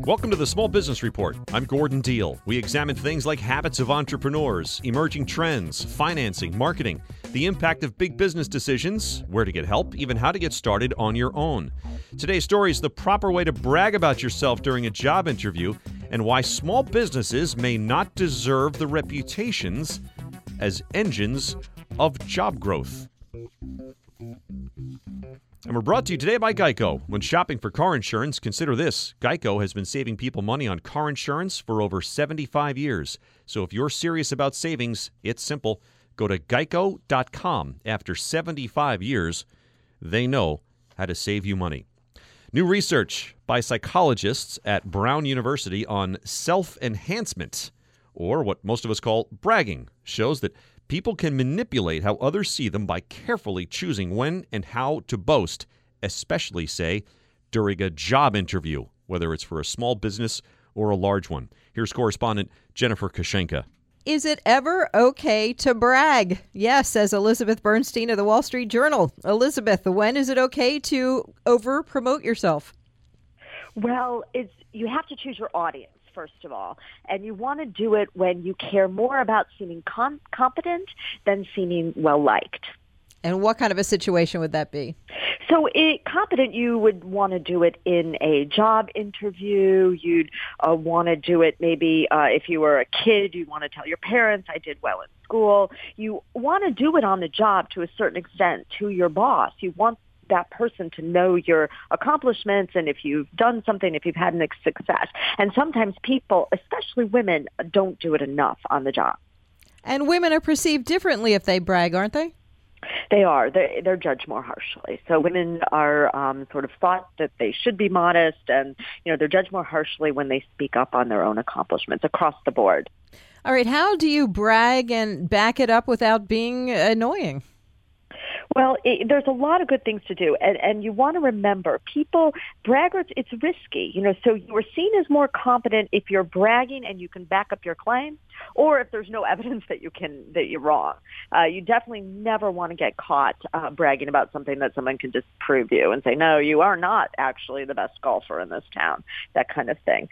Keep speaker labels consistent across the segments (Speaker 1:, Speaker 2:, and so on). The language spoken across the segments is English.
Speaker 1: Welcome to the Small Business Report. I'm Gordon Deal. We examine things like habits of entrepreneurs, emerging trends, financing, marketing, the impact of big business decisions, where to get help, even how to get started on your own. Today's story is the proper way to brag about yourself during a job interview and why small businesses may not deserve the reputations as engines of job growth. And we're brought to you today by Geico. When shopping for car insurance, consider this. Geico has been saving people money on car insurance for over 75 years. So if you're serious about savings, it's simple. Go to geico.com. After 75 years, they know how to save you money. New research by psychologists at Brown University on self-enhancement, or what most of us call bragging, shows that people can manipulate how others see them by carefully choosing when and how to boast, especially, say, during a job interview, whether it's for a small business or a large one. Here's correspondent Jennifer Kushenka.
Speaker 2: Is it ever okay to brag? Yes, says Elizabeth Bernstein of the Wall Street Journal. Elizabeth, when is it okay to over-promote yourself?
Speaker 3: Well, you have to choose your audience, first of all. And you want to do it when you care more about seeming competent than seeming well-liked.
Speaker 2: And what kind of a situation would that be?
Speaker 3: So competent, you would want to do it in a job interview. You'd want to do it maybe if you were a kid, you want to tell your parents, I did well in school. You want to do it on the job to a certain extent to your boss. You want that person to know your accomplishments and if you've done something, if you've had an success. And sometimes people, especially women, don't do it enough on the job. And
Speaker 2: women are perceived differently if they brag, aren't they?
Speaker 3: They are. They're judged more harshly. So women are sort of thought that they should be modest, and they're judged more harshly when they speak up on their own accomplishments across the board.
Speaker 2: All right. How do you brag and back it up without being annoying?
Speaker 3: Well, there's a lot of good things to do, and you want to remember, braggarts, it's risky, so you are seen as more competent if you're bragging and you can back up your claim, or if there's no evidence that you're wrong. You definitely never want to get caught bragging about something that someone can disprove you and say, no, you are not actually the best golfer in this town, that kind of thing.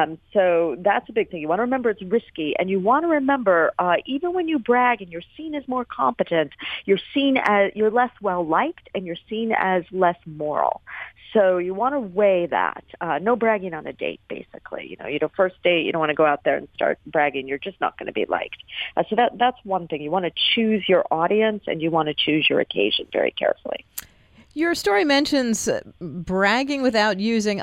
Speaker 3: So that's a big thing. You want to remember it's risky, and you want to remember even when you brag and you're seen as more competent, you're less well-liked and you're seen as less moral. So you want to weigh that. No bragging on a date, basically. First date, you don't want to go out there and start bragging. You're just not going to be liked. So that's one thing. You want to choose your audience and you want to choose your occasion very carefully.
Speaker 2: Your story mentions bragging without using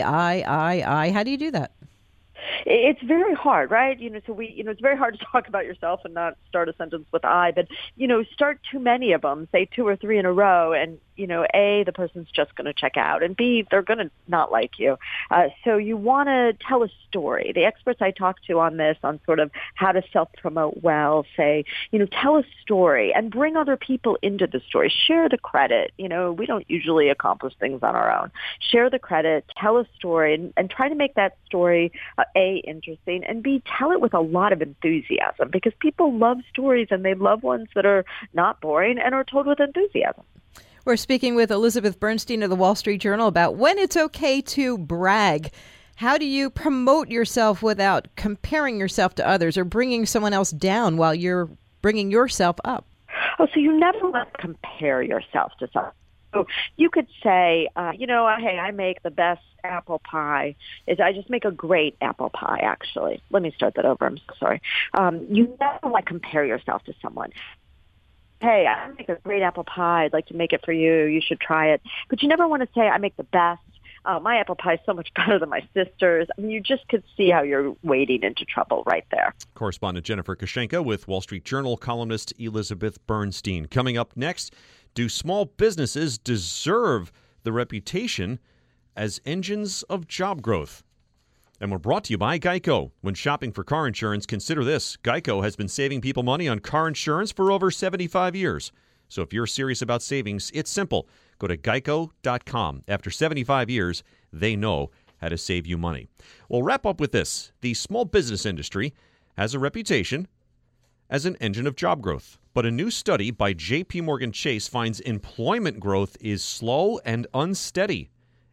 Speaker 2: I. How do you do that?
Speaker 3: It's very hard, right? It's very hard to talk about yourself and not start a sentence with I, but, start too many of them, say 2 or 3 in a row, and, A, the person's just going to check out, and B, they're going to not like you. So you want to tell a story. The experts I talked to on this, on sort of how to self-promote well, say, tell a story and bring other people into the story. Share the credit. We don't usually accomplish things on our own. Share the credit, tell a story, and try to make that story A, interesting, and B, tell it with a lot of enthusiasm, because people love stories and they love ones that are not boring and are told with enthusiasm.
Speaker 2: We're speaking with Elizabeth Bernstein of the Wall Street Journal about when it's okay to brag. How do you promote yourself without comparing yourself to others or bringing someone else down while you're bringing yourself up?
Speaker 3: Oh, so you never want to compare yourself to someone. So you could say, hey, I make the best apple pie. I just make a great apple pie, actually. Let me start that over. I'm so sorry. You never want to compare yourself to someone. Hey, I make a great apple pie. I'd like to make it for you. You should try it. But you never want to say, I make the best. My apple pie is so much better than my sister's. I mean, you just could see how you're wading into trouble right there.
Speaker 1: Correspondent Jennifer Kushenka with Wall Street Journal columnist Elizabeth Bernstein. Coming up next, do small businesses deserve the reputation as engines of job growth? And we're brought to you by Geico. When shopping for car insurance, consider this. Geico has been saving people money on car insurance for over 75 years. So if you're serious about savings, it's simple. Go to geico.com. After 75 years, they know how to save you money. We'll wrap up with this. The small business industry has a reputation as an engine of job growth. But a new study by J.P. Morgan Chase finds employment growth is slow and unsteady,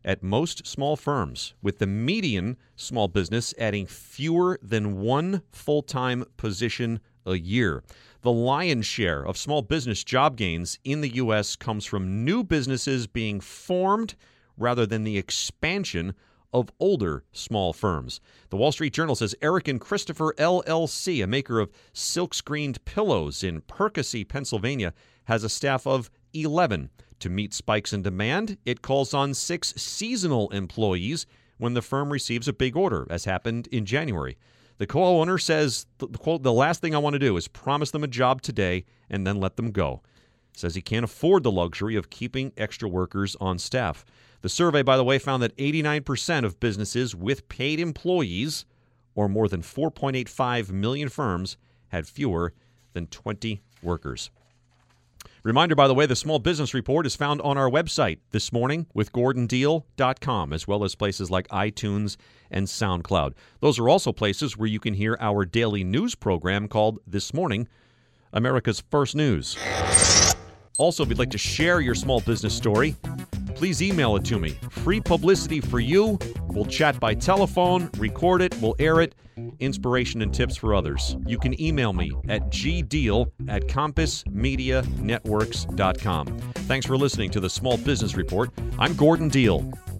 Speaker 1: at most small firms, with the median small business adding fewer than one full-time position a year. The lion's share of small business job gains in the U.S. comes from new businesses being formed rather than the expansion of older small firms. The Wall Street Journal says Eric and Christopher LLC, a maker of silk-screened pillows in Percy, Pennsylvania, has a staff of 11. To meet spikes in demand, it calls on 6 seasonal employees when the firm receives a big order, as happened in January. The co-owner says, quote, "The last thing I want to do is promise them a job today and then let them go." Says he can't afford the luxury of keeping extra workers on staff. The survey, by the way, found that 89% of businesses with paid employees, or more than 4.85 million firms, had fewer than 20 workers. Reminder, by the way, the Small Business Report is found on our website this morning with GordonDeal.com, as well as places like iTunes and SoundCloud. Those are also places where you can hear our daily news program called This Morning, America's First News. Also, if you'd like to share your small business story, please email it to me. Free publicity for you. We'll chat by telephone, record it, we'll air it. Inspiration and tips for others. You can email me at gdeal@compassmedianetworks.com. Thanks for listening to the Small Business Report. I'm Gordon Deal.